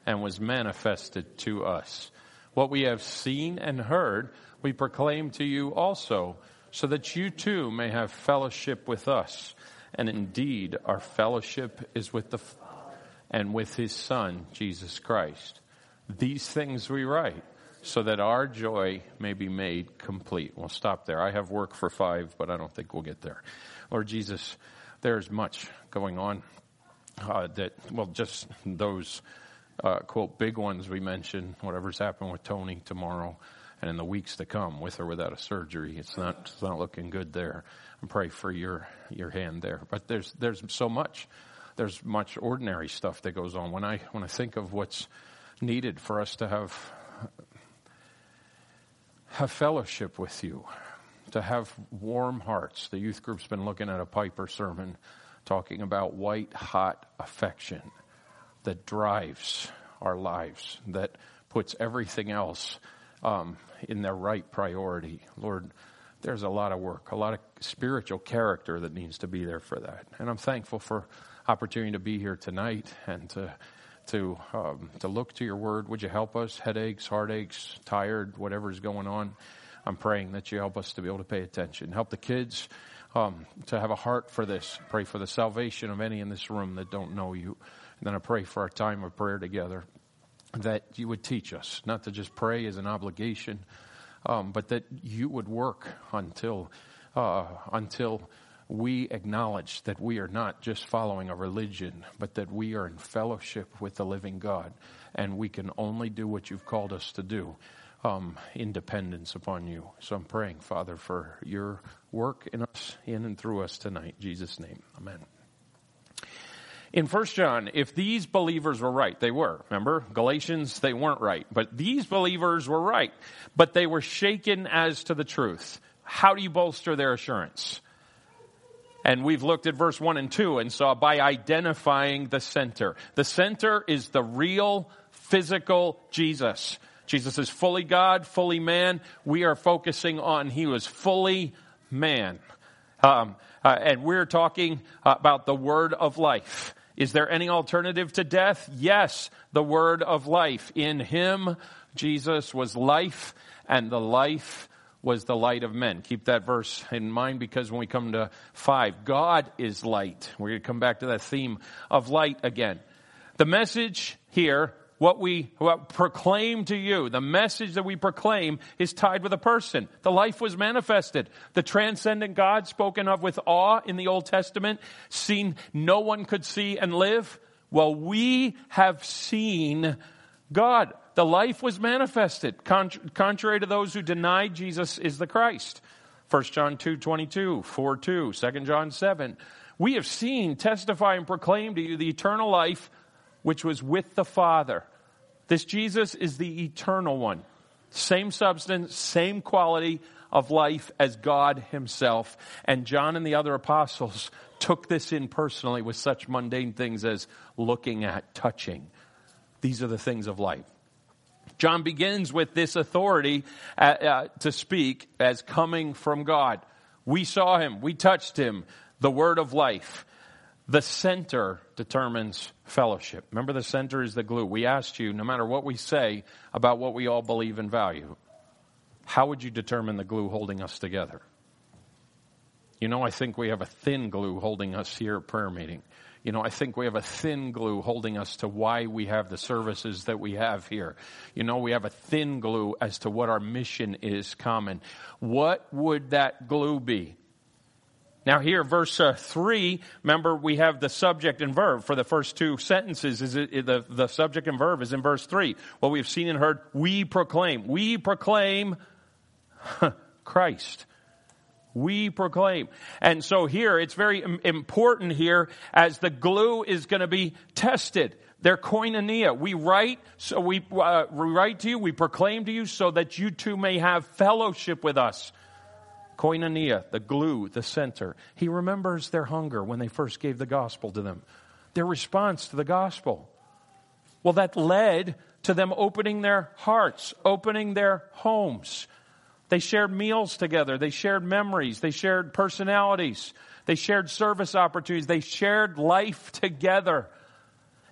and was manifested to us. What we have seen and heard, we proclaim to you also, so that you too may have fellowship with us. And indeed, our fellowship is with the Father and with his Son, Jesus Christ. These things we write, so that our joy may be made complete. We'll stop there. I have work for 5, but I don't think we'll get there. Lord Jesus, there's much going on just those, quote, big ones we mentioned, whatever's happened with Tony tomorrow and in the weeks to come, with or without a surgery. It's not looking good there. I pray for your hand there. But there's so much. There's much ordinary stuff that goes on. When I think of what's needed for us to have fellowship with you, to have warm hearts. The youth group's been looking at a Piper sermon talking about white hot affection that drives our lives, that puts everything else in their right priority. Lord, there's a lot of work, a lot of spiritual character that needs to be there for that. And I'm thankful for opportunity to be here tonight and to look to your word. Would you help us? Headaches, heartaches, tired, whatever's going on. I'm praying that you help us to be able to pay attention. Help the kids to have a heart for this. Pray for the salvation of any in this room that don't know you. And then I pray for our time of prayer together, that you would teach us not to just pray as an obligation, but that you would work until we acknowledge that we are not just following a religion, but that we are in fellowship with the living God, and we can only do what you've called us to do in dependence upon you. So I'm praying, Father, for your work in us, in and through us tonight. In Jesus' name, amen. In 1 John, if these believers were right, they were. Remember, Galatians, they weren't right. But these believers were right. But they were shaken as to the truth. How do you bolster their assurance? And we've looked at verse 1 and 2 and saw by identifying the center. The center is the real, physical Jesus. Jesus is fully God, fully man. We are focusing on he was fully man. And we're talking about the word of life. Is there any alternative to death? Yes, the word of life. In him, Jesus was life, and the life was the light of men. Keep that verse in mind, because when we come to 5, God is light. We're going to come back to that theme of light again. The message here, what we proclaim to you, the message that we proclaim is tied with a person. The life was manifested. The transcendent God spoken of with awe in the Old Testament, seen no one could see and live. Well, we have seen God. The life was manifested, contrary to those who denied Jesus is the Christ. 1 John 2:22, 4:2, 2 John 7. We have seen, testify, and proclaim to you the eternal life which was with the Father. This Jesus is the eternal one. Same substance, same quality of life as God himself. And John and the other apostles took this in personally with such mundane things as looking at, touching. These are the things of life. John begins with this authority to speak as coming from God. We saw him. We touched him. The word of life. The center determines fellowship. Remember, the center is the glue. We asked you, no matter what we say about what we all believe and value, how would you determine the glue holding us together? You know, I think we have a thin glue holding us here at prayer meeting. You know, I think we have a thin glue holding us to why we have the services that we have here. You know, we have a thin glue as to what our mission is common. What would that glue be? Now here, verse 3, remember we have the subject and verb for the first two sentences. The subject and verb is in verse 3. What we've seen and heard, we proclaim. We proclaim Christ. We proclaim. And so here, it's very important here as the glue is going to be tested. Their koinonia. We write to you, we proclaim to you so that you too may have fellowship with us. Koinonia, the glue, the center. He remembers their hunger when they first gave the gospel to them. Their response to the gospel. Well, that led to them opening their hearts, opening their homes. They shared meals together. They shared memories. They shared personalities. They shared service opportunities. They shared life together.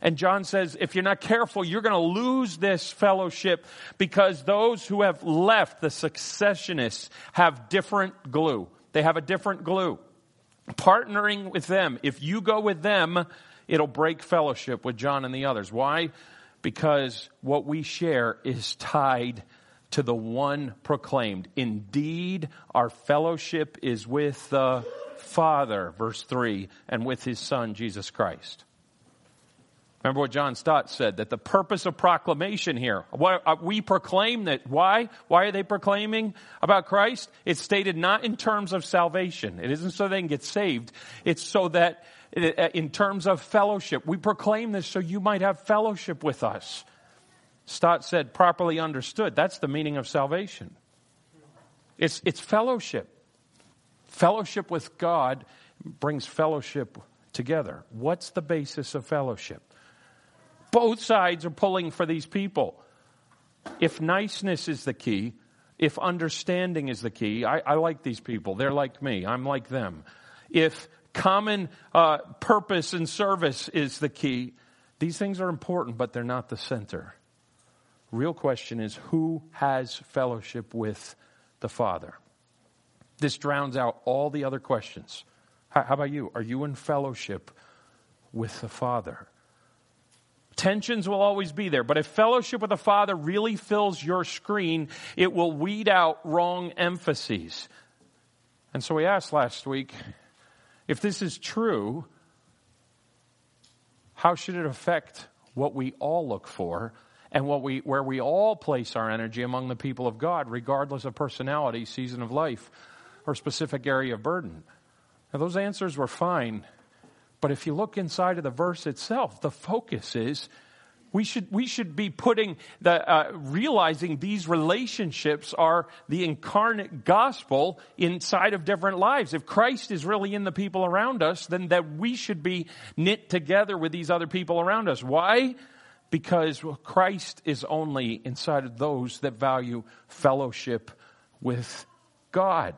And John says, if you're not careful, you're going to lose this fellowship because those who have left, the successionists, have different glue. They have a different glue. Partnering with them, if you go with them, it'll break fellowship with John and the others. Why? Because what we share is tied to the one proclaimed. Indeed, our fellowship is with the Father, verse 3, and with his Son, Jesus Christ. Remember what John Stott said, that the purpose of proclamation here, we proclaim that. Why? Why are they proclaiming about Christ? It's stated not in terms of salvation. It isn't so they can get saved. It's so that in terms of fellowship. We proclaim this so you might have fellowship with us. Stott said, properly understood, that's the meaning of salvation. It's fellowship. Fellowship with God brings fellowship together. What's the basis of fellowship? Both sides are pulling for these people. If niceness is the key, if understanding is the key, I like these people. They're like me. I'm like them. If common purpose and service is the key, these things are important, but they're not the center. Real question is, who has fellowship with the Father? This drowns out all the other questions. How about you? Are you in fellowship with the Father? Tensions will always be there, but if fellowship with the Father really fills your screen, it will weed out wrong emphases. And so we asked last week, if this is true, how should it affect what we all look for and where we all place our energy among the people of God, regardless of personality, season of life, or specific area of burden? Now, those answers were fine. But if you look inside of the verse itself, the focus is we should be putting realizing these relationships are the incarnate gospel inside of different lives. If Christ is really in the people around us, then that we should be knit together with these other people around us. Why? Because Christ is only inside of those that value fellowship with God.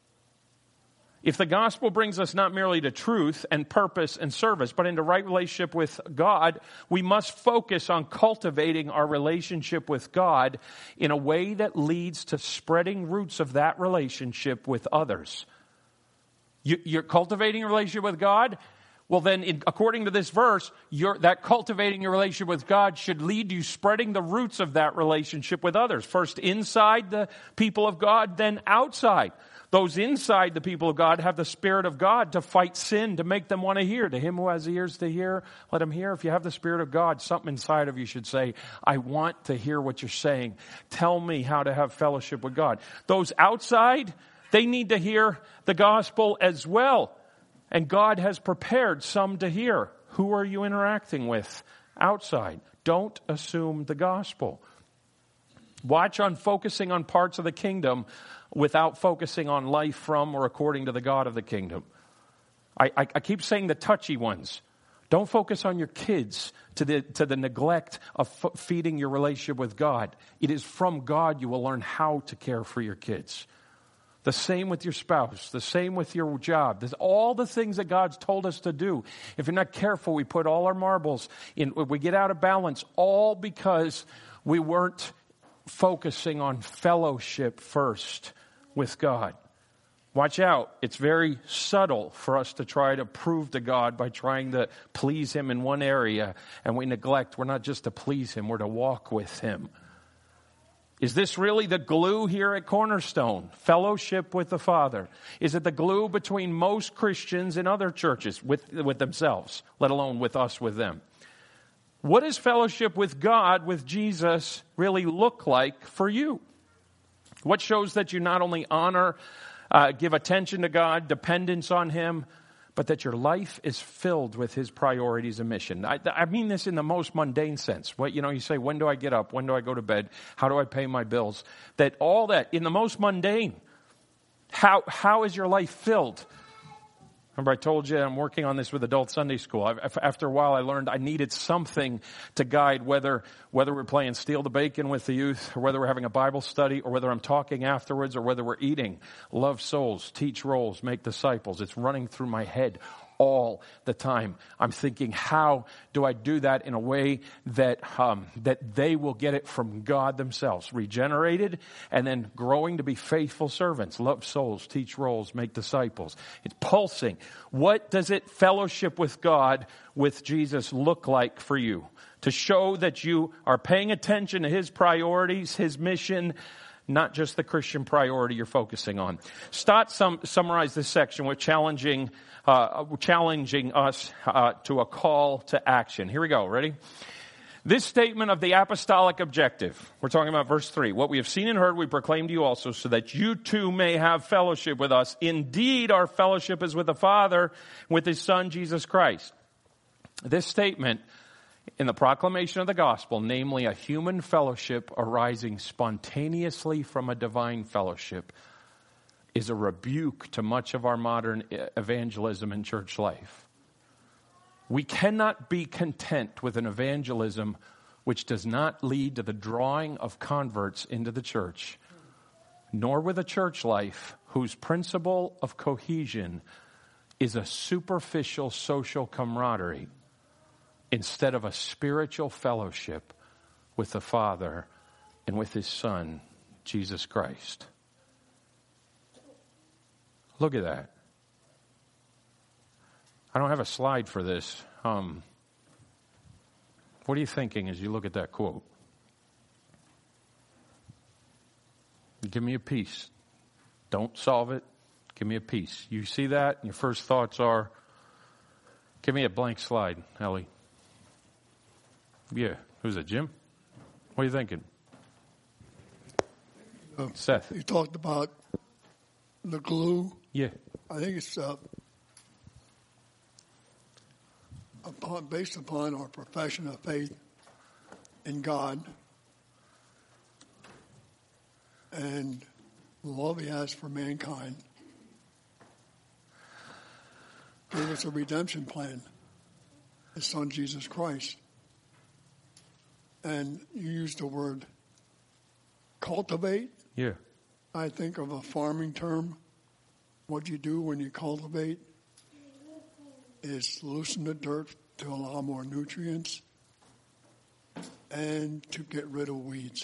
If the gospel brings us not merely to truth and purpose and service, but into right relationship with God, we must focus on cultivating our relationship with God in a way that leads to spreading roots of that relationship with others. You're cultivating a relationship with God? Well, then, according to this verse, that cultivating your relationship with God should lead you spreading the roots of that relationship with others. First inside the people of God, then outside. Those inside the people of God have the Spirit of God to fight sin, to make them want to hear. To him who has ears to hear, let him hear. If you have the Spirit of God, something inside of you should say, I want to hear what you're saying. Tell me how to have fellowship with God. Those outside, they need to hear the gospel as well. And God has prepared some to hear. Who are you interacting with outside? Don't assume the gospel. Watch on focusing on parts of the kingdom without focusing on life from or according to the God of the kingdom. I keep saying the touchy ones. Don't focus on your kids to the neglect of feeding your relationship with God. It is from God you will learn how to care for your kids. The same with your spouse. The same with your job. There's all the things that God's told us to do. If you're not careful, we put all our marbles in. We get out of balance, all because we weren't focusing on fellowship first with God. Watch out. It's very subtle for us to try to prove to God by trying to please him in one area, and we neglect. We're not just to please him, we're to walk with him. Is this really the glue here at Cornerstone? Fellowship with the Father. Is it the glue between most Christians and other churches with themselves, let alone with us with them? What does fellowship with God, with Jesus, really look like for you? What shows that you not only honor, give attention to God, dependence on him, but that your life is filled with his priorities and mission? I mean this in the most mundane sense. You say, when do I get up? When do I go to bed? How do I pay my bills? That all that, in the most mundane, how is your life filled? Remember I told you I'm working on this with adult Sunday school. After a while I learned I needed something to guide whether we're playing Steal the Bacon with the youth, or whether we're having a Bible study, or whether I'm talking afterwards, or whether we're eating. Love souls, teach roles, make disciples. It's running through my head all the time. I'm thinking, how do I do that in a way that they will get it from God themselves? Regenerated and then growing to be faithful servants, love souls, teach roles, make disciples. It's pulsing. What does it fellowship with God, with Jesus, look like for you? To show that you are paying attention to His priorities, His mission, not just the Christian priority you're focusing on. Stott summarize this section with challenging us to a call to action. Here we go. Ready? This statement of the apostolic objective. We're talking about verse 3. What we have seen and heard, we proclaim to you also, so that you too may have fellowship with us. Indeed, our fellowship is with the Father, with His Son, Jesus Christ. This statement in the proclamation of the gospel, namely a human fellowship arising spontaneously from a divine fellowship, is a rebuke to much of our modern evangelism and church life. We cannot be content with an evangelism which does not lead to the drawing of converts into the church, nor with a church life whose principle of cohesion is a superficial social camaraderie instead of a spiritual fellowship with the Father and with His Son, Jesus Christ. Look at that. I don't have a slide for this. What are you thinking as you look at that quote? Give me a piece. Don't solve it. Give me a piece. You see that? And your first thoughts are, give me a blank slide, Ellie. Yeah. Who's it, Jim? What are you thinking? Seth. You talked about the glue. Yeah. I think it's based upon our profession of faith in God and the love He has for mankind. Gave us a redemption plan, His Son Jesus Christ. And you used the word cultivate. Yeah. I think of a farming term. What you do when you cultivate is loosen the dirt to allow more nutrients and to get rid of weeds.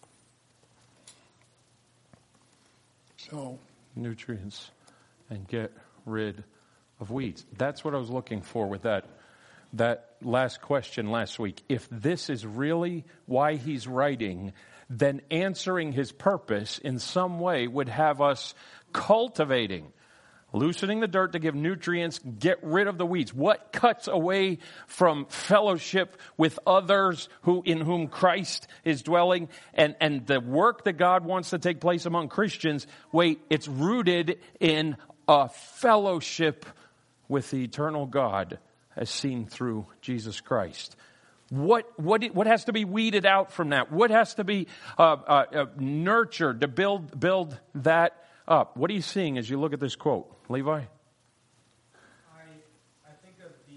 So, nutrients and get rid of weeds. That's what I was looking for with that last question last week. If this is really why he's writing, then answering his purpose in some way would have us cultivating, loosening the dirt to give nutrients, get rid of the weeds. What cuts away from fellowship with others in whom Christ is dwelling and the work that God wants to take place among Christians? Wait, it's rooted in a fellowship with the eternal God as seen through Jesus Christ. What has to be weeded out from that? What has to be nurtured to build that up? What are you seeing as you look at this quote, Levi? I think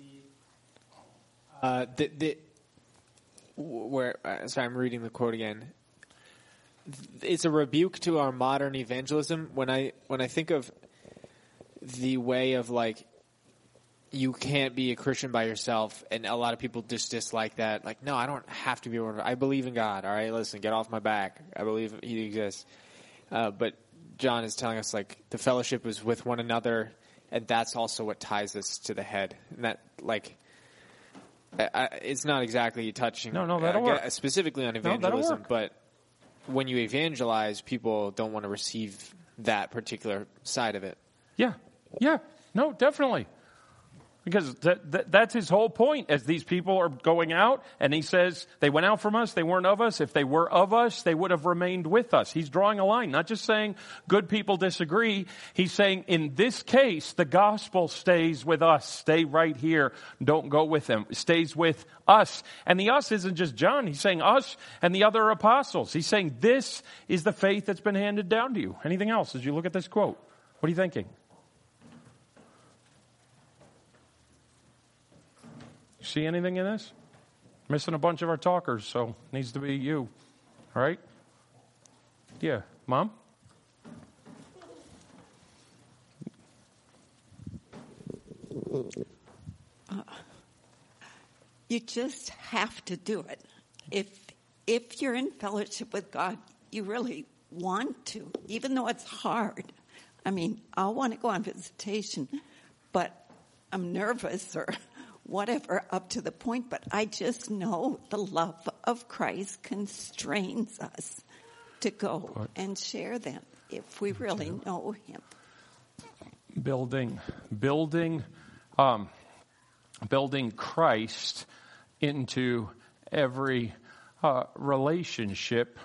of sorry, I'm reading the quote again. It's a rebuke to our modern evangelism. When I think of the way of like, you can't be a Christian by yourself, and a lot of people just dislike that. Like, no, I don't have to be one. I believe in God. All right, listen, get off my back. I believe He exists. But John is telling us like the fellowship is with one another, and that's also what ties us to the head. And that like, it's not exactly touching. No, that'll work. Specifically on evangelism, but when you evangelize, people don't want to receive that particular side of it. Yeah, no, definitely. Because that's his whole point as these people are going out. And he says, they went out from us, they weren't of us. If they were of us, they would have remained with us. He's drawing a line, not just saying good people disagree. He's saying in this case, the gospel stays with us. Stay right here. Don't go with them. It stays with us. And the us isn't just John. He's saying us and the other apostles. He's saying this is the faith that's been handed down to you. Anything else as you look at this quote? What are you thinking? See anything in this? Missing a bunch of our talkers, so it needs to be you. All right? Yeah. Mom? You just have to do it. If you're in fellowship with God, you really want to, even though it's hard. I mean, I want to go on visitation, but I'm nervous or whatever up to the point. But I just know the love of Christ constrains us to go and share them if we really know Him. Building Christ into every relationship,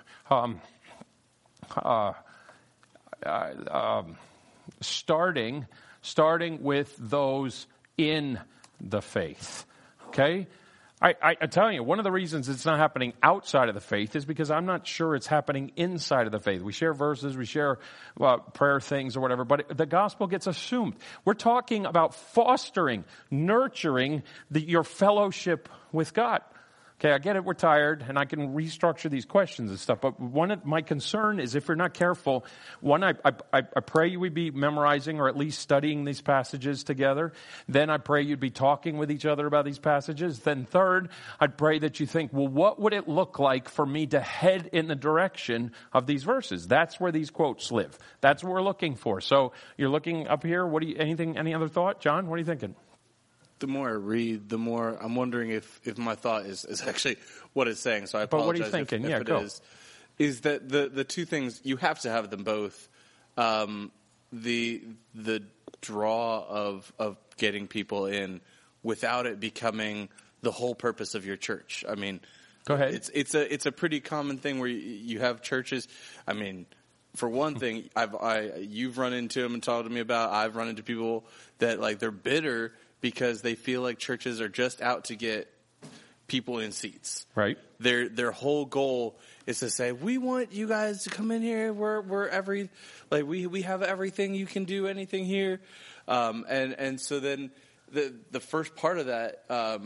starting with those in the faith. Okay? I tell you, one of the reasons it's not happening outside of the faith is because I'm not sure it's happening inside of the faith. We share verses, we share prayer things or whatever, but the gospel gets assumed. We're talking about fostering, nurturing your fellowship with God. Okay, I get it, we're tired, and I can restructure these questions and stuff, but one of my concern is if we're not careful, one, I pray you would be memorizing or at least studying these passages together. Then I pray you'd be talking with each other about these passages. Then third, I'd pray that you think, well, what would it look like for me to head in the direction of these verses? That's where these quotes live. That's what we're looking for. So you're looking up here. Any other thought? John, what are you thinking? The more I read, the more I'm wondering if my thought is actually what it's saying. So I apologize. But what are you thinking? If go. Is that the two things, you have to have them both. The draw of getting people in without it becoming the whole purpose of your church. I mean, go ahead. It's a pretty common thing where you have churches. I mean, for one thing, you've run into them and talked to me about. I've run into people that like they're bitter because they feel like churches are just out to get people in seats. Right. Their whole goal is to say, we want you guys to come in here. We have everything. You can do anything here. And so then the first part of that,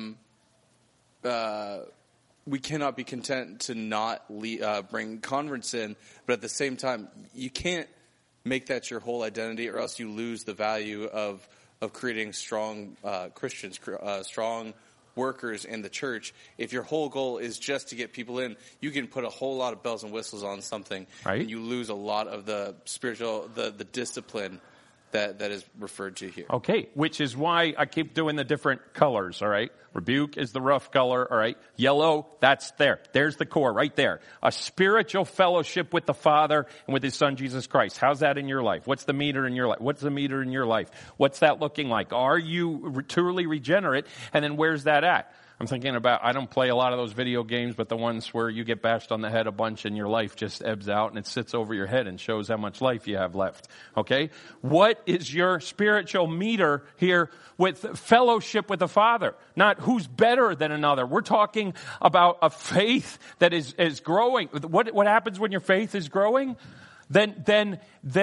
we cannot be content to not bring converts in, but at the same time, you can't make that your whole identity, or else you lose the value of creating strong Christians, strong workers in the church. If your whole goal is just to get people in, you can put a whole lot of bells and whistles on something, right, and you lose a lot of the spiritual, the discipline that is referred to here. Okay, which is why I keep doing the different colors, all right? Rebuke is the rough color, all right? Yellow, that's there. There's the core right there. A spiritual fellowship with the Father and with His Son, Jesus Christ. How's that in your life? What's the meter in your life? What's the meter in your life? What's that looking like? Are you truly regenerate? And then where's that at? I'm thinking about, I don't play a lot of those video games, but the ones where you get bashed on the head a bunch and your life just ebbs out and it sits over your head and shows how much life you have left. Okay? What is your spiritual meter here with fellowship with the Father? Not who's better than another. We're talking about a faith that is growing. What happens when your faith is growing? Then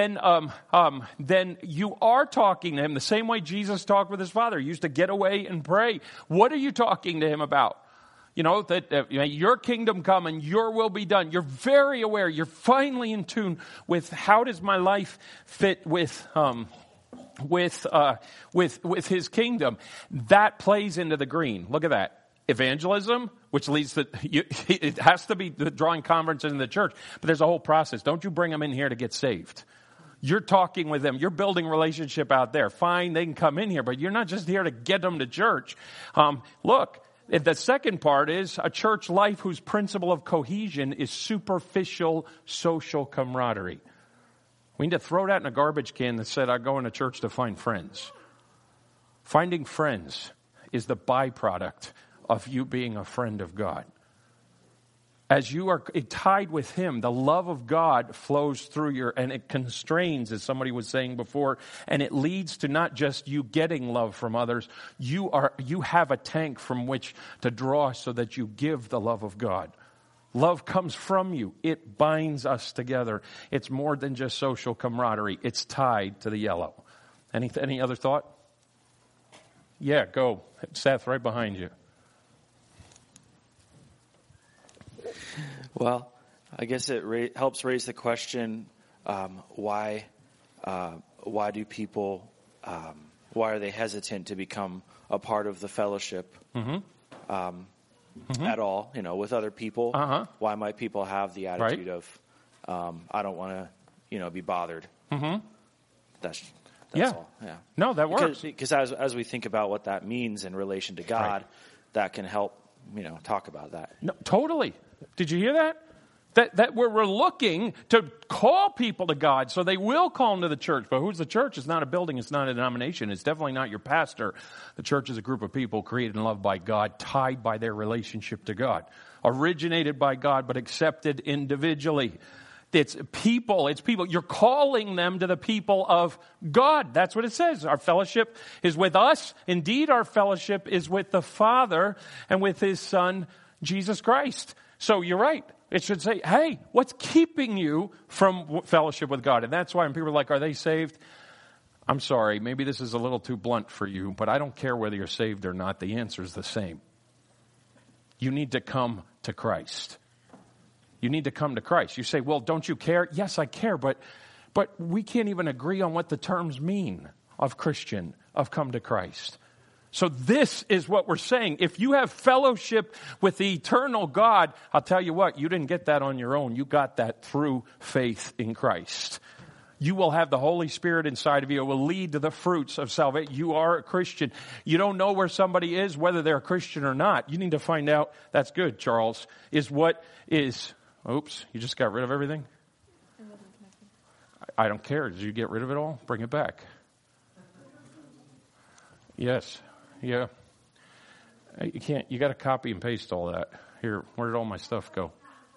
you are talking to Him the same way Jesus talked with His Father. He used to get away and pray. What are you talking to Him about? You know, that your kingdom come and your will be done. You're very aware. You're finally in tune with how does my life fit with His kingdom. That plays into the green. Look at that. Evangelism, which leads to, it has to be drawing converts into the church, but there's a whole process. Don't you bring them in here to get saved. You're talking with them. You're building relationship out there. Fine, they can come in here, but you're not just here to get them to church. Look, the second part is a church life whose principle of cohesion is superficial social camaraderie. We need to throw that in a garbage can that said, I go into church to find friends. Finding friends is the byproduct of you being a friend of God. As you are tied with Him, the love of God flows through and it constrains, as somebody was saying before, and it leads to not just you getting love from others. You have a tank from which to draw so that you give the love of God. Love comes from you. It binds us together. It's more than just social camaraderie. It's tied to the yellow. Any other thought? Yeah, go. Seth, right behind you. Well, I guess it helps raise the question, why do people why are they hesitant to become a part of the fellowship at all, with other people? Why might people have the attitude of, I don't want to, be bothered? That's all. Yeah. No, that works. Because as we think about what that means in relation to God, that can help, talk about that. No, totally. Did you hear that? That we're looking to call people to God so they will call them to the church. But who's the church? It's not a building. It's not a denomination. It's definitely not your pastor. The church is a group of people created and loved by God, tied by their relationship to God, originated by God, but accepted individually. It's people. You're calling them to the people of God. That's what it says. Our fellowship is with us. Indeed, our fellowship is with the Father and with His Son, Jesus Christ. So you're right. It should say, hey, what's keeping you from fellowship with God? And that's why when people are like, are they saved? I'm sorry, maybe this is a little too blunt for you, but I don't care whether you're saved or not. The answer is the same. You need to come to Christ. You need to come to Christ. You say, well, don't you care? Yes, I care, but we can't even agree on what the terms mean of Christian, of come to Christ. So this is what we're saying. If you have fellowship with the eternal God, I'll tell you what, you didn't get that on your own. You got that through faith in Christ. You will have the Holy Spirit inside of you. It will lead to the fruits of salvation. You are a Christian. You don't know where somebody is, whether they're a Christian or not. You need to find out. That's good, Charles. Oops, you just got rid of everything? I don't care. Did you get rid of it all? Bring it back. Yes. Yeah. You can't, you got to copy and paste all that. Here, where did all my stuff go?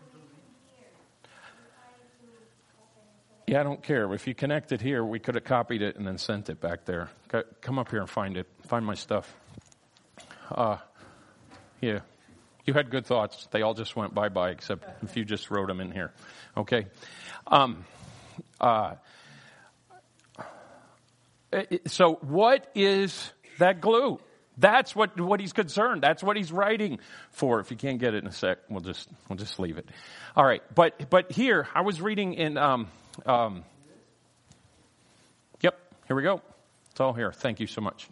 Yeah, I don't care. If you connect it here, we could have copied it and then sent it back there. Come up here and find it. Find my stuff. Yeah. You had good thoughts. They all just went bye-bye, except if you just wrote them in here. Okay. So what is that glue? That's what he's concerned. That's what he's writing for. If you can't get it in a sec, we'll just leave it. All right. But here, I was reading in, yep, here we go. It's all here. Thank you so much.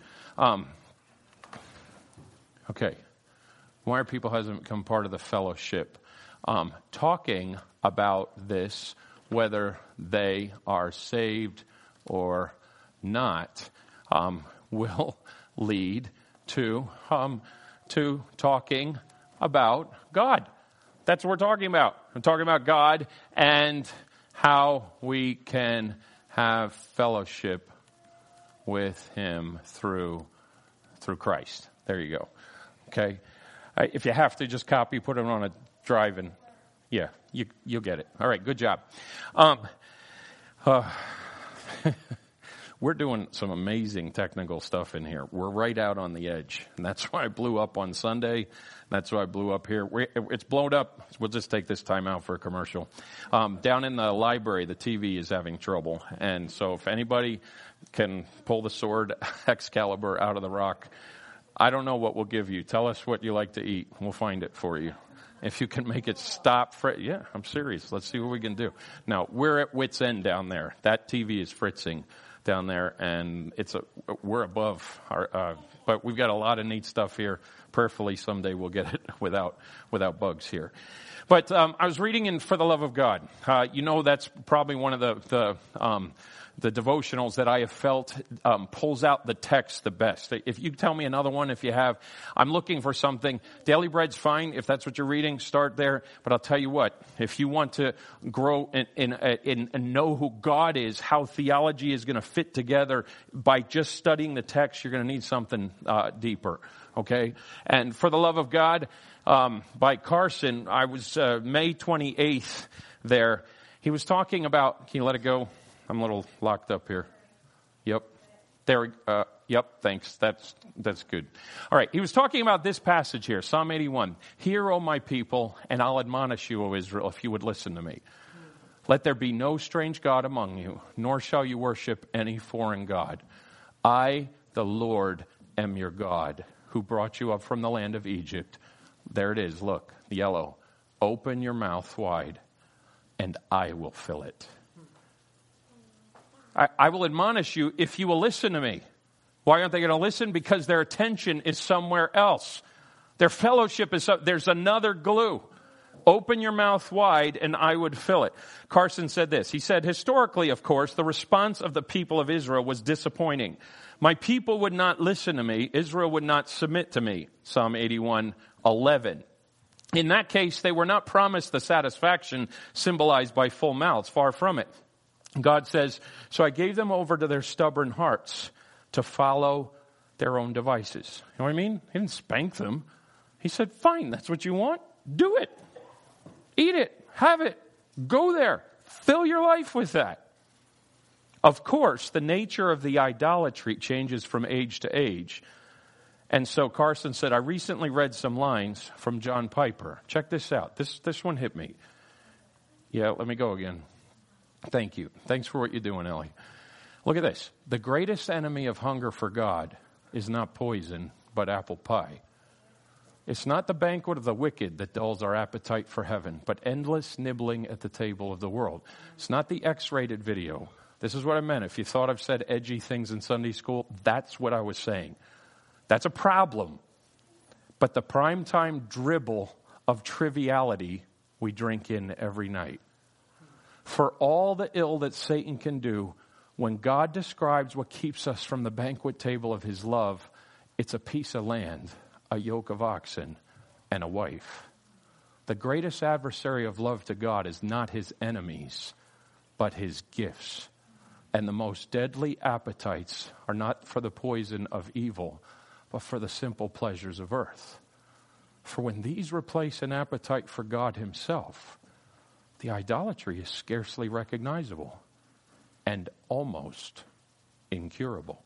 Okay. Why are people hesitant to become part of the fellowship? Talking about this, whether they are saved or not, will lead to talking about God. That's what we're talking about. We're talking about God and how we can have fellowship with Him through Christ. There you go. Okay. If you have to, just copy, put it on a drive, and yeah, you'll get it. All right, good job. We're doing some amazing technical stuff in here. We're right out on the edge, and that's why I blew up on Sunday. That's why I blew up here. It's blown up. We'll just take this time out for a commercial. Down in the library, the TV is having trouble, and so if anybody can pull the sword Excalibur out of the rock, I don't know what we'll give you. Tell us what you like to eat. We'll find it for you. If you can make it stop, yeah, I'm serious. Let's see what we can do. Now, we're at wit's end down there. That TV is fritzing down there, and we're above our, but we've got a lot of neat stuff here. Prayerfully, someday we'll get it without bugs here. But I was reading in For the Love of God. That's probably one of the devotionals that I have felt pulls out the text the best. If you tell me another one, if you have, I'm looking for something. Daily Bread's fine. If that's what you're reading, start there. But I'll tell you what, if you want to grow and know who God is, how theology is going to fit together by just studying the text, you're going to need something deeper. Okay? And For the Love of God by Carson, I was May 28th there. He was talking about, can you let it go? I'm a little locked up here. Yep. There. Yep. Thanks. That's good. All right. He was talking about this passage here, Psalm 81. Hear, O my people, and I'll admonish you, O Israel, if you would listen to me. Let there be no strange God among you, nor shall you worship any foreign God. I, the Lord, am your God, who brought you up from the land of Egypt. There it is. Look, the yellow. Open your mouth wide, and I will fill it. I will admonish you if you will listen to me. Why aren't they going to listen? Because their attention is somewhere else. Their fellowship is, there's another glue. Open your mouth wide and I would fill it. Carson said this. He said, historically, of course, the response of the people of Israel was disappointing. My people would not listen to me. Israel would not submit to me. Psalm 81:11. In that case, they were not promised the satisfaction symbolized by full mouths. Far from it. God says, so I gave them over to their stubborn hearts to follow their own devices. You know what I mean? He didn't spank them. He said, fine, that's what you want. Do it. Eat it. Have it. Go there. Fill your life with that. Of course, the nature of the idolatry changes from age to age. And so Carson said, I recently read some lines from John Piper. Check this out. This one hit me. Yeah, let me go again. Thank you. Thanks for what you're doing, Ellie. Look at this. The greatest enemy of hunger for God is not poison, but apple pie. It's not the banquet of the wicked that dulls our appetite for heaven, but endless nibbling at the table of the world. It's not the X-rated video. This is what I meant. If you thought I've said edgy things in Sunday school, that's what I was saying. That's a problem. But the primetime dribble of triviality we drink in every night. For all the ill that Satan can do, when God describes what keeps us from the banquet table of his love, it's a piece of land, a yoke of oxen, and a wife. The greatest adversary of love to God is not his enemies, but his gifts. And the most deadly appetites are not for the poison of evil, but for the simple pleasures of earth. For when these replace an appetite for God himself, the idolatry is scarcely recognizable and almost incurable.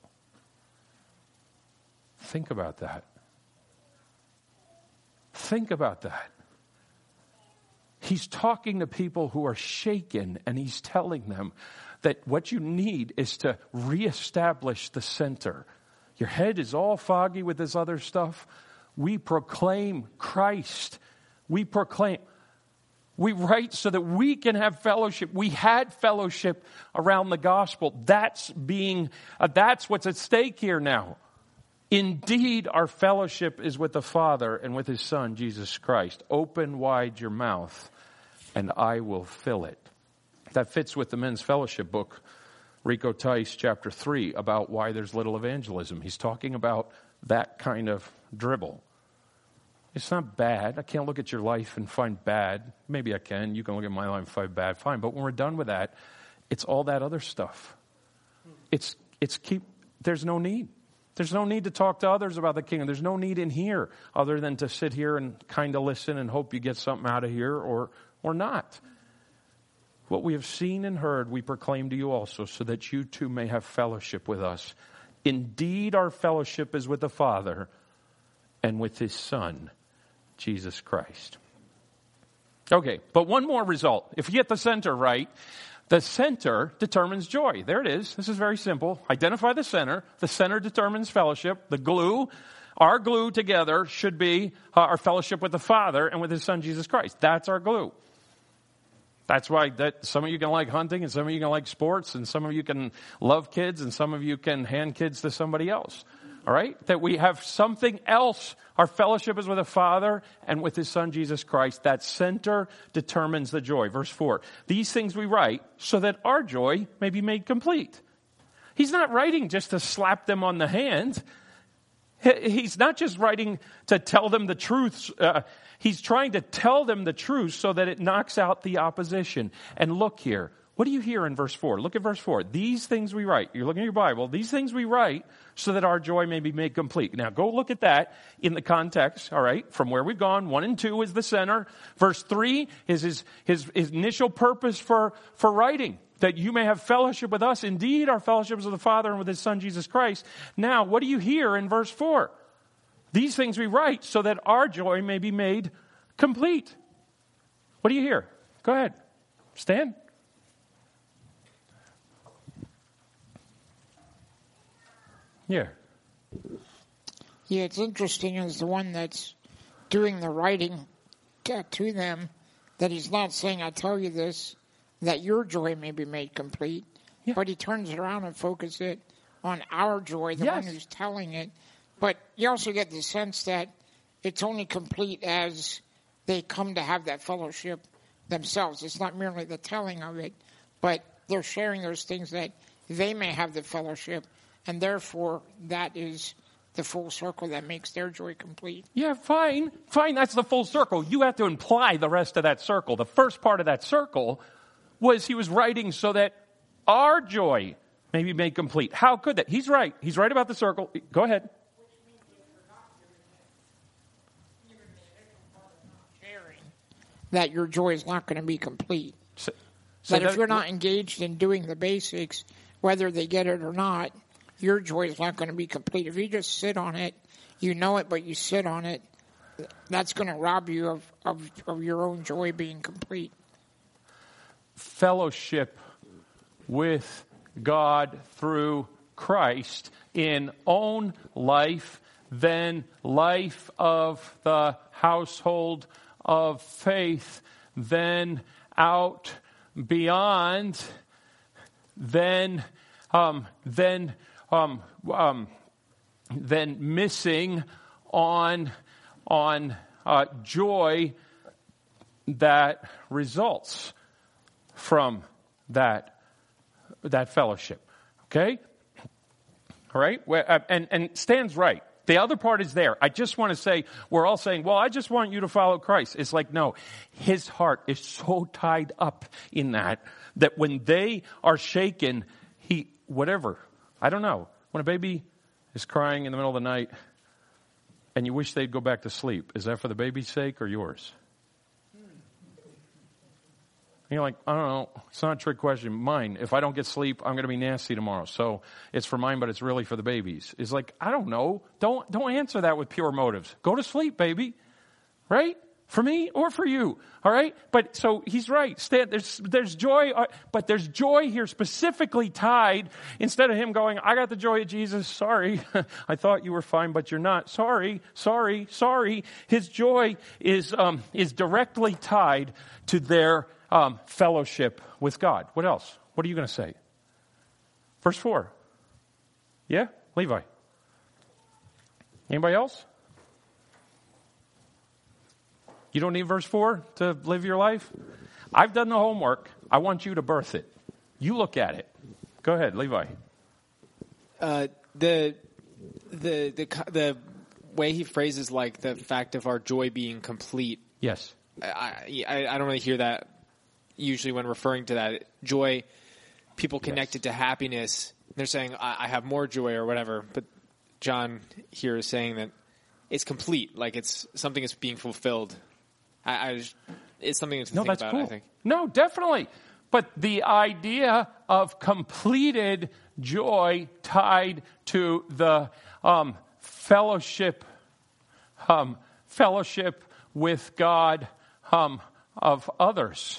Think about that. Think about that. He's talking to people who are shaken, and he's telling them that what you need is to reestablish the center. Your head is all foggy with this other stuff. We proclaim Christ. We write so that we can have fellowship. We had fellowship around the gospel. That's what's at stake here now. Indeed, our fellowship is with the Father and with his Son, Jesus Christ. Open wide your mouth and I will fill it. That fits with the men's fellowship book, Rico Tice, chapter 3, about why there's little evangelism. He's talking about that kind of dribble. It's not bad. I can't look at your life and find bad. Maybe I can. You can look at my life and find bad. Fine. But when we're done with that, it's all that other stuff. There's no need. There's no need to talk to others about the kingdom. There's no need in here other than to sit here and kind of listen and hope you get something out of here or not. What we have seen and heard, we proclaim to you also, so that you too may have fellowship with us. Indeed, our fellowship is with the Father and with his Son, Jesus Christ. Okay, but one more result. If you get the center right, the center determines joy. There it is. This is very simple. Identify the center. The center determines fellowship. The glue, our glue together should be our fellowship with the Father and with his Son, Jesus Christ. That's our glue. That's why some of you can like hunting and some of you can like sports and some of you can love kids and some of you can hand kids to somebody else. All right? That we have something else. Our fellowship is with the Father and with his Son, Jesus Christ. That center determines the joy. Verse 4. These things we write so that our joy may be made complete. He's not writing just to slap them on the hand. He's not just writing to tell them the truth. He's trying to tell them the truth so that it knocks out the opposition. And look here. What do you hear in verse 4? Look at verse 4. These things we write. You're looking at your Bible. These things we write so that our joy may be made complete. Now go look at that in the context, all right, from where we've gone. 1 and 2 is the center. Verse 3 is his initial purpose for writing. That you may have fellowship with us. Indeed, our fellowship is with the Father and with his Son, Jesus Christ. Now, what do you hear in verse 4? These things we write so that our joy may be made complete. What do you hear? Go ahead. Stand. Yeah. Yeah, it's interesting as the one that's doing the writing to them that he's not saying, I tell you this, that your joy may be made complete. Yeah. But he turns it around and focuses it on our joy, the one who's telling it. But you also get the sense that it's only complete as they come to have that fellowship themselves. It's not merely the telling of it, but they're sharing those things that they may have the fellowship, and therefore that is the full circle that makes their joy complete. Yeah, fine. That's the full circle. You have to imply the rest of that circle. The first part of that circle was he was writing so that our joy may be made complete. How could that? He's right. He's right about the circle. Go ahead. That your joy is not going to be complete. That if you're not engaged in doing the basics, whether they get it or not, your joy is not going to be complete. If you just sit on it, you know it, but you sit on it, that's going to rob you of your own joy being complete. Fellowship with God through Christ in own life, then life of the household of faith, then out beyond, then missing on joy that results from that fellowship. Okay? All right? And Stan's right. The other part is there. I just want to say, we're all saying, well, I just want you to follow Christ. It's like, no, his heart is so tied up in that when they are shaken, I don't know. When a baby is crying in the middle of the night and you wish they'd go back to sleep, is that for the baby's sake or yours? And you're like, I don't know. It's not a trick question. Mine. If I don't get sleep, I'm going to be nasty tomorrow. So it's for mine, but it's really for the baby's. It's like, I don't know. Don't answer that with pure motives. Go to sleep, baby. Right? For me or for you. All right? But so he's right. Stan, there's joy, but there's joy here specifically tied. Instead of him going, I got the joy of Jesus. Sorry. I thought you were fine, but you're not. Sorry. His joy is directly tied to their fellowship with God. What else? What are you going to say? Verse 4. Yeah? Levi. Anybody else? You don't need verse 4 to live your life? I've done the homework. I want you to birth it. You look at it. Go ahead, Levi. The way he phrases like the fact of our joy being complete. Yes. I don't really hear that usually when referring to that. Joy, people connect it to happiness. They're saying, I have more joy or whatever. But John here is saying that it's complete. Like it's something that's being fulfilled. It's something to think about, cool. I think. No, definitely. But the idea of completed joy tied to the fellowship with God of others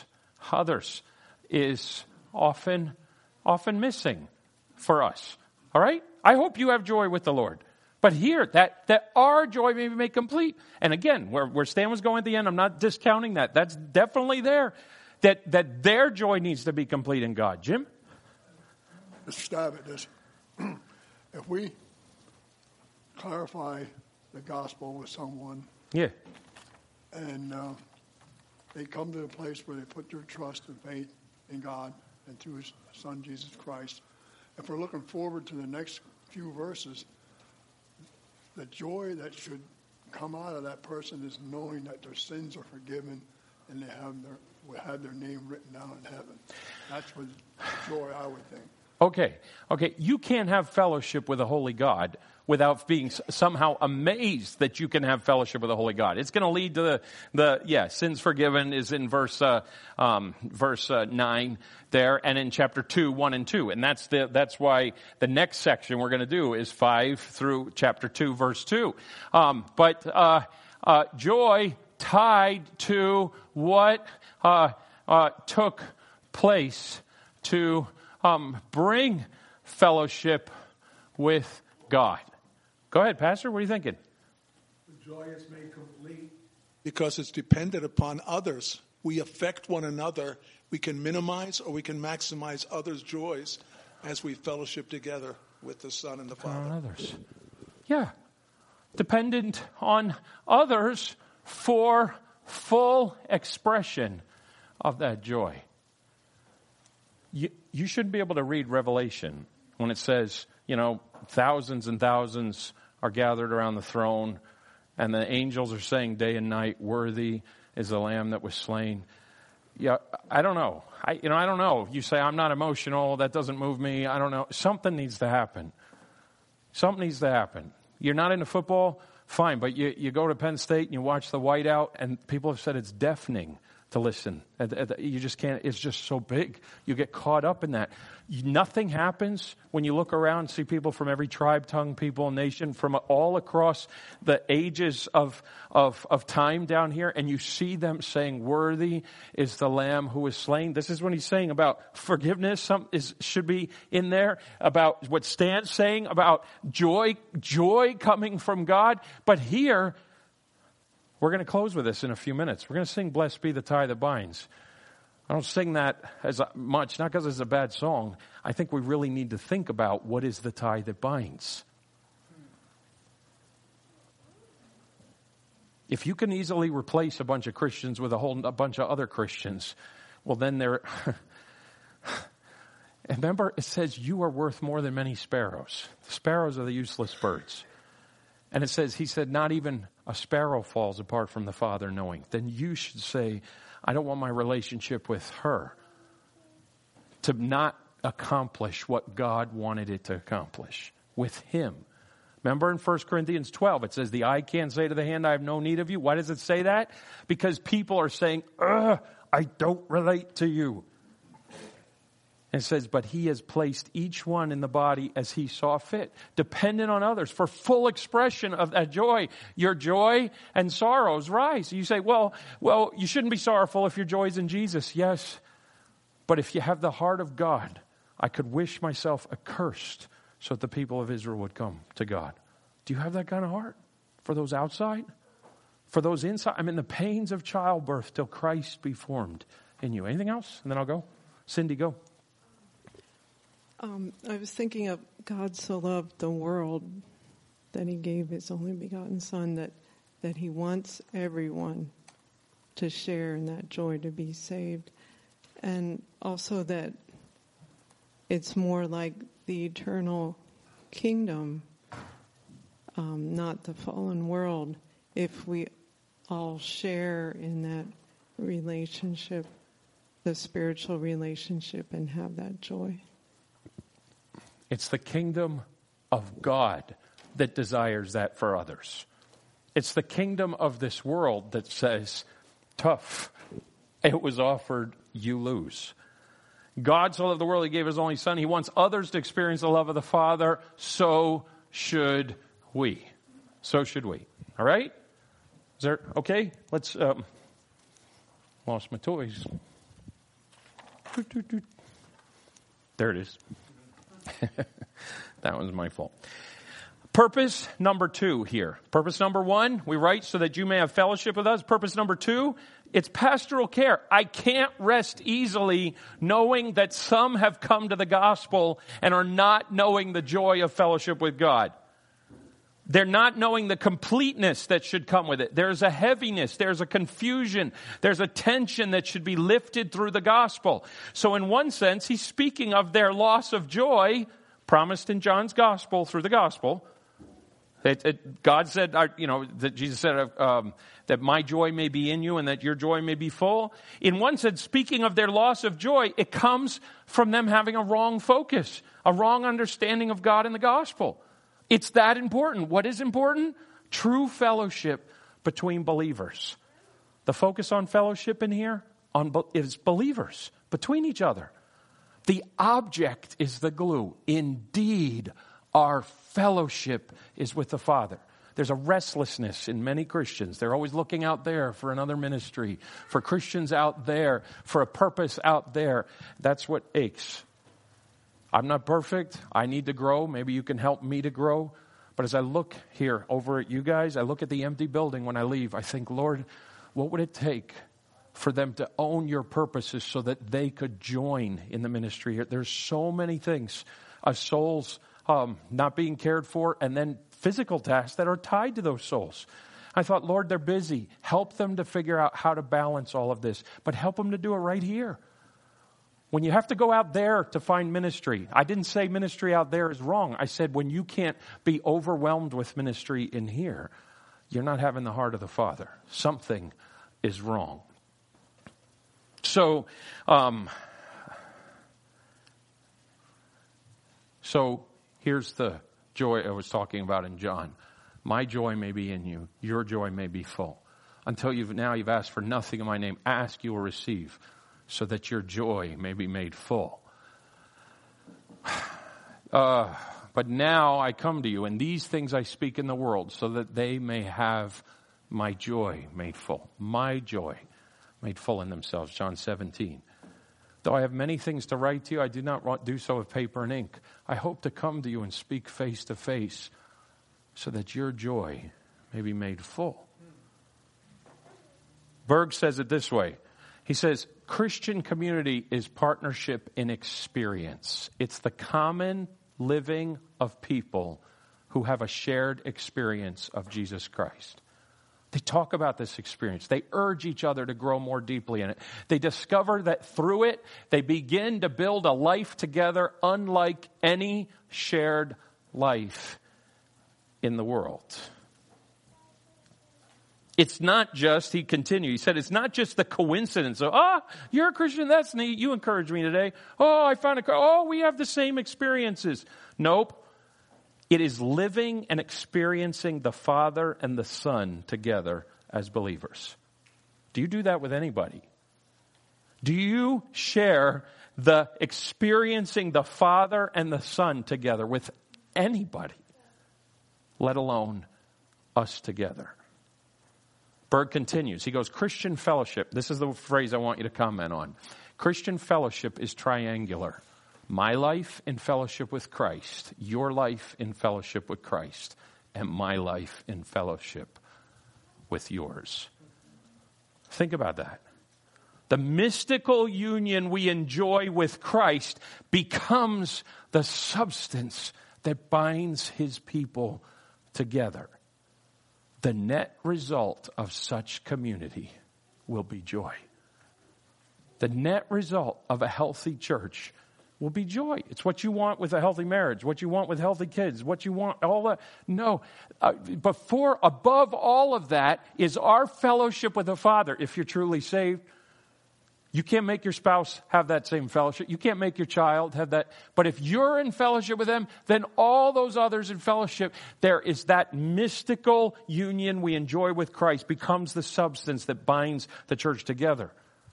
is often missing for us. All right? I hope you have joy with the Lord. But here, that our joy may be made complete. And again, where Stan was going at the end, I'm not discounting that. That's definitely there. That their joy needs to be complete in God. Jim? Let's stab at this. If we clarify the gospel with someone, and they come to a place where they put their trust and faith in God and through His Son Jesus Christ, if we're looking forward to the next few verses, the joy that should come out of that person is knowing that their sins are forgiven and they have their name written down in heaven. That's what joy I would think. Okay. You can't have fellowship with a holy God without being somehow amazed that you can have fellowship with a holy God. It's going to lead to the sins forgiven is in verse 9 there, and in chapter 2, 1 and 2. And that's why the next section we're going to do is 5 through chapter 2, verse 2. But joy tied to what took place to bring fellowship with God. Go ahead, Pastor. What are you thinking? The joy is made complete because it's dependent upon others. We affect one another. We can minimize or we can maximize others' joys as we fellowship together with the Son and the Father. On others. Yeah. Dependent on others for full expression of that joy. You should be able to read Revelation when it says, thousands and thousands are gathered around the throne, and the angels are saying day and night, worthy is the Lamb that was slain. Yeah, I don't know. I don't know. You say, I'm not emotional. That doesn't move me. I don't know. Something needs to happen. Something needs to happen. You're not into football? Fine. But you go to Penn State and you watch the whiteout, and people have said it's deafening to listen. You just can't. It's just so big. You get caught up in that. Nothing happens when you look around and see people from every tribe, tongue, people, nation, from all across the ages of time down here, and you see them saying, worthy is the Lamb who was slain. This is when he's saying about forgiveness. Should be in there, about what Stan's saying about joy coming from God. But here, we're going to close with this in a few minutes. We're going to sing Blessed Be the Tie That Binds. I don't sing that as much, not because it's a bad song. I think we really need to think about what is the tie that binds. If you can easily replace a bunch of Christians with a bunch of other Christians, well then remember, it says you are worth more than many sparrows. The sparrows are the useless birds. And it says, he said, not even a sparrow falls apart from the Father knowing. Then you should say, I don't want my relationship with her to not accomplish what God wanted it to accomplish with him. Remember in 1 Corinthians 12, it says, the eye can't say to the hand, I have no need of you. Why does it say that? Because people are saying, I don't relate to you. And it says, but he has placed each one in the body as he saw fit, dependent on others for full expression of that joy. Your joy and sorrows rise. You say, well, you shouldn't be sorrowful if your joy is in Jesus. Yes. But if you have the heart of God, I could wish myself accursed so that the people of Israel would come to God. Do you have that kind of heart for those outside? For those inside? I mean, the pains of childbirth till Christ be formed in you. Anything else? And then I'll go. Cindy, go. I was thinking of God so loved the world that he gave his only begotten Son, that he wants everyone to share in that joy, to be saved. And also that it's more like the eternal kingdom, not the fallen world, if we all share in that relationship, the spiritual relationship, and have that joy. It's the kingdom of God that desires that for others. It's the kingdom of this world that says, tough. It was offered, you lose. God so loved the world, he gave his only Son. He wants others to experience the love of the Father. So should we. So should we. All right? Is there, okay? Let's, lost my toys. There it is. That was my fault. Purpose number 2 here. Purpose number 1, we write so that you may have fellowship with us. Purpose number 2, it's pastoral care. I can't rest easily knowing that some have come to the gospel and are not knowing the joy of fellowship with God. They're not knowing the completeness that should come with it. There's a heaviness, there's a confusion, there's a tension that should be lifted through the gospel. So in one sense, he's speaking of their loss of joy promised in John's gospel through the gospel. God said, that Jesus said that my joy may be in you and that your joy may be full. In one sense, speaking of their loss of joy, it comes from them having a wrong focus, a wrong understanding of God and the gospel. It's that important. What is important? True fellowship between believers. The focus on fellowship in here is believers between each other. The object is the glue. Indeed, our fellowship is with the Father. There's a restlessness in many Christians. They're always looking out there for another ministry, for Christians out there, for a purpose out there. That's what aches. I'm not perfect. I need to grow. Maybe you can help me to grow. But as I look here over at you guys, I look at the empty building when I leave. I think, Lord, what would it take for them to own your purposes so that they could join in the ministry here? There's so many things. Souls not being cared for, and then physical tasks that are tied to those souls. I thought, Lord, they're busy. Help them to figure out how to balance all of this, but help them to do it right here. When you have to go out there to find ministry, I didn't say ministry out there is wrong. I said when you can't be overwhelmed with ministry in here, you're not having the heart of the Father. Something is wrong. So here's the joy I was talking about in John. My joy may be in you. Your joy may be full. Until you've asked for nothing in my name. Ask, you will receive, so that your joy may be made full. But now I come to you, and these things I speak in the world, so that they may have my joy made full. My joy made full in themselves. John 17. Though I have many things to write to you, I do not do so with paper and ink. I hope to come to you and speak face to face, so that your joy may be made full. Berg says it this way. He says, Christian community is partnership in experience. It's the common living of people who have a shared experience of Jesus Christ. They talk about this experience. They urge each other to grow more deeply in it. They discover that through it, they begin to build a life together unlike any shared life in the world. It's not just, he continued, he said, it's not just the coincidence of, you're a Christian, that's neat, you encouraged me today. I found we have the same experiences. Nope. It is living and experiencing the Father and the Son together as believers. Do you do that with anybody? Do you share the experiencing the Father and the Son together with anybody, let alone us together? Berg continues. He goes, Christian fellowship. This is the phrase I want you to comment on. Christian fellowship is triangular. My life in fellowship with Christ, your life in fellowship with Christ, and my life in fellowship with yours. Think about that. The mystical union we enjoy with Christ becomes the substance that binds his people together. The net result of such community will be joy. The net result of a healthy church will be joy. It's what you want with a healthy marriage, what you want with healthy kids, what you want, all that. No, above all of that is our fellowship with the Father. If you're truly saved, you can't make your spouse have that same fellowship. You can't make your child have that. But if you're in fellowship with them, then all those others in fellowship, there is that mystical union we enjoy with Christ becomes the substance that binds the church together.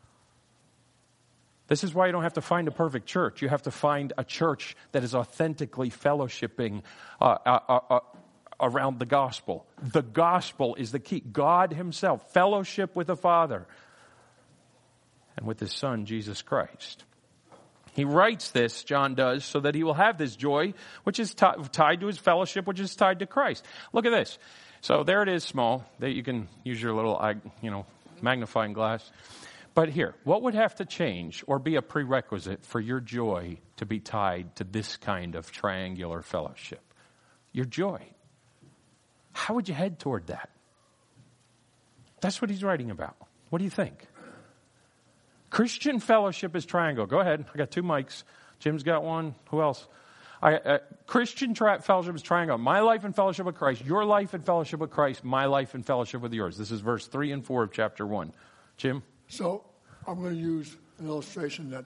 This is why you don't have to find a perfect church. You have to find a church that is authentically fellowshipping around the gospel. The gospel is the key. God himself, fellowship with the Father and with his Son, Jesus Christ. He writes this, John does, so that he will have this joy, which is tied to his fellowship, which is tied to Christ. Look at this. So there it is, small. That you can use your little, magnifying glass. But here, what would have to change or be a prerequisite for your joy to be tied to this kind of triangular fellowship? Your joy. How would you head toward that? That's what he's writing about. What do you think? Christian fellowship is triangle. Go ahead. I got 2 mics. Jim's got one. Who else? Christian fellowship is triangle. My life in fellowship with Christ. Your life in fellowship with Christ. My life in fellowship with yours. This is verse 3 and 4 of chapter 1. Jim? So I'm going to use an illustration that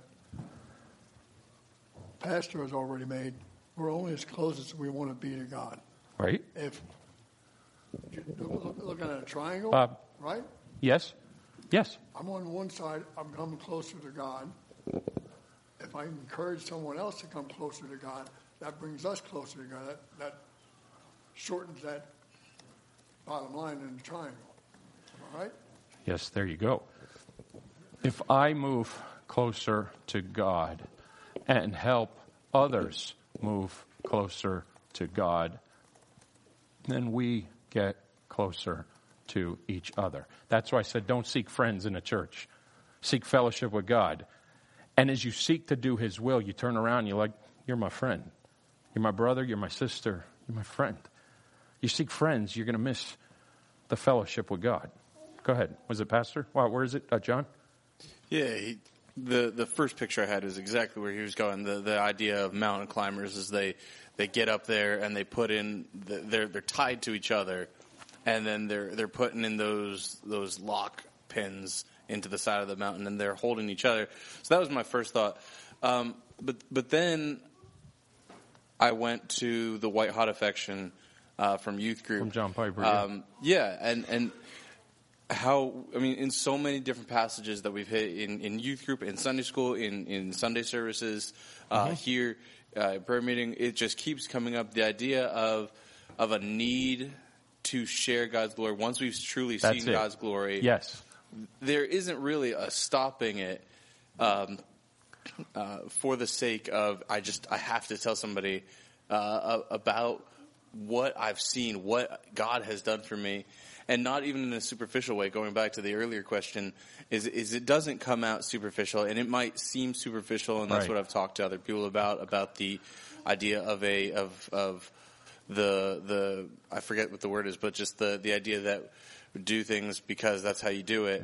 Pastor has already made. We're only as close as we want to be to God. Right. If looking at a triangle, right? Yes. Yes. I'm on one side, I'm coming closer to God. If I encourage someone else to come closer to God, that brings us closer to God. That shortens that bottom line in the triangle. All right? Yes, there you go. If I move closer to God and help others move closer to God, then we get closer to each other. That's why I said don't seek friends in a church. Seek fellowship with God. And as you seek to do his will, you turn around and you're like, you're my friend. You're my brother, you're my sister, you're my friend. You seek friends, you're going to miss the fellowship with God. Go ahead. Was it Pastor? Wow, where is it? John? Yeah, the first picture I had was exactly where he was going. The idea of mountain climbers is they get up there and they put in, they're tied to each other, and then they're putting in those lock pins into the side of the mountain, and they're holding each other. So that was my first thought. But then I went to the White Hot Affection from youth group. From John Piper. And how, I mean, in so many different passages that we've hit in youth group, in Sunday school, in Sunday services, here, prayer meeting, it just keeps coming up. The idea of a need to share God's glory. Once we've truly seen God's glory, yes, there isn't really a stopping it for the sake of I have to tell somebody about what I've seen, what God has done for me. And not even in a superficial way, going back to the earlier question, is it doesn't come out superficial, and it might seem superficial, and that's what I've talked to other people about the idea of the I forget what the word is, but just the idea that we do things because that's how you do it.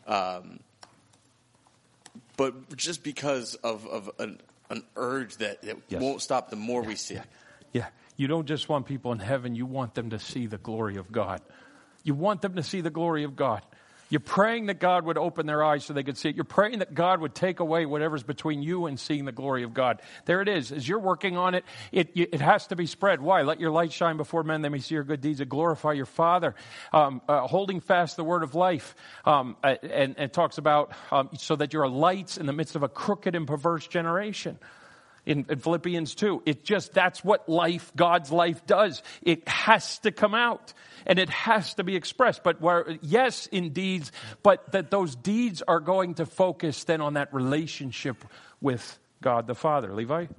But just because of an urge that won't stop the more we see. Yeah. You don't just want people in heaven, you want them to see the glory of God. You want them to see the glory of God. You're praying that God would open their eyes so they could see it. You're praying that God would take away whatever's between you and seeing the glory of God. There it is. As you're working on it, it has to be spread. Why? Let your light shine before men. They may see your good deeds and glorify your Father. Holding fast the word of life. And it talks about so that you're lights in the midst of a crooked and perverse generation. In Philippians 2, that's what life, God's life does. It has to come out and it has to be expressed. But yes, in deeds, but that those deeds are going to focus then on that relationship with God the Father. Levi?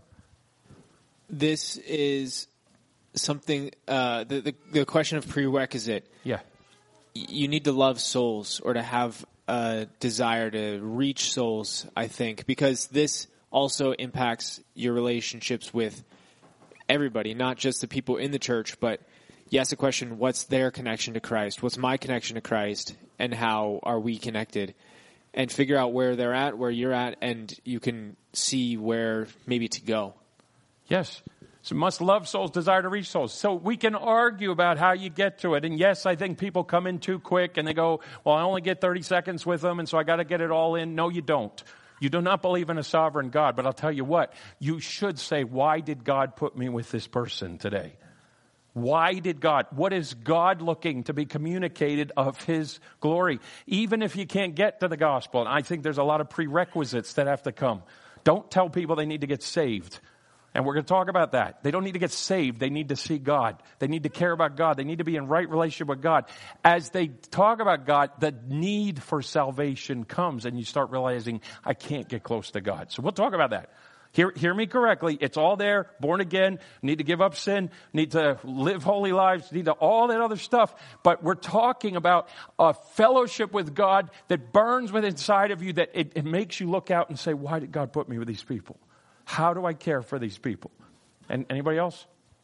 This is something, the question of prerequisite. Yeah. You need to love souls or to have a desire to reach souls, I think, because this also impacts your relationships with everybody, not just the people in the church, but you ask the question, what's their connection to Christ? What's my connection to Christ? And how are we connected? And figure out where they're at, where you're at, and you can see where maybe to go. Yes. So must love souls, desire to reach souls. So we can argue about how you get to it. And yes, I think people come in too quick and they go, well, I only get 30 seconds with them, and so I got to get it all in. No, you don't. You do not believe in a sovereign God, but I'll tell you what, you should say, why did God put me with this person today? Why did God? What is God looking to be communicated of His glory? Even if you can't get to the gospel, and I think there's a lot of prerequisites that have to come. Don't tell people they need to get saved. And we're going to talk about that. They don't need to get saved. They need to see God. They need to care about God. They need to be in right relationship with God. As they talk about God, the need for salvation comes, and you start realizing, I can't get close to God. So we'll talk about that. Hear me correctly. It's all there. Born again. Need to give up sin. Need to live holy lives. Need to all that other stuff. But we're talking about a fellowship with God that burns within inside of you, that it makes you look out and say, why did God put me with these people? How do I care for these people? And anybody else?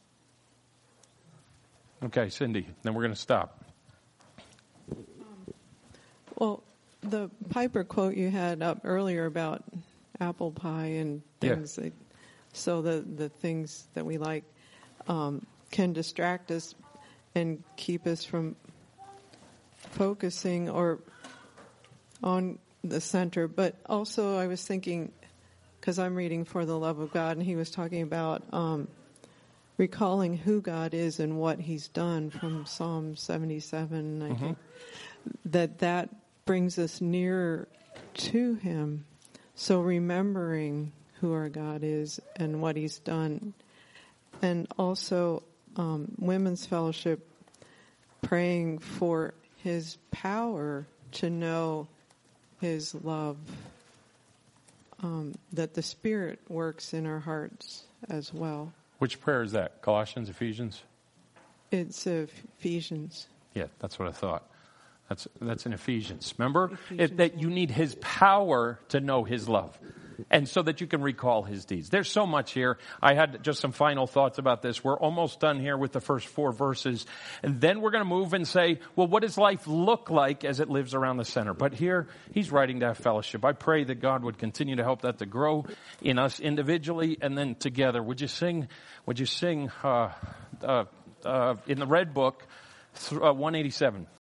Okay, Cindy, then we're going to stop. Well, the Piper quote you had up earlier about apple pie and things, so the things that we like can distract us and keep us from focusing or on the center. But also I was thinking, because I'm reading For the Love of God, and he was talking about recalling who God is and what He's done from Psalm 77, I think, that brings us nearer to Him. So remembering who our God is and what He's done. And also Women's Fellowship, praying for His power to know His love. That the Spirit works in our hearts as well. Which prayer is that? Colossians, Ephesians? It's Ephesians. Yeah, that's what I thought. That's in Ephesians. Remember? That you need His power to know His love. and so that you can recall his deeds. There's so much here. I had just some final thoughts about this. We're almost done here with the first 4 verses. And then we're going to move and say, well, what does life look like as it lives around the center? But here, he's writing to have fellowship. I pray that God would continue to help that to grow in us individually and then together. Would you sing in the Red Book, 187?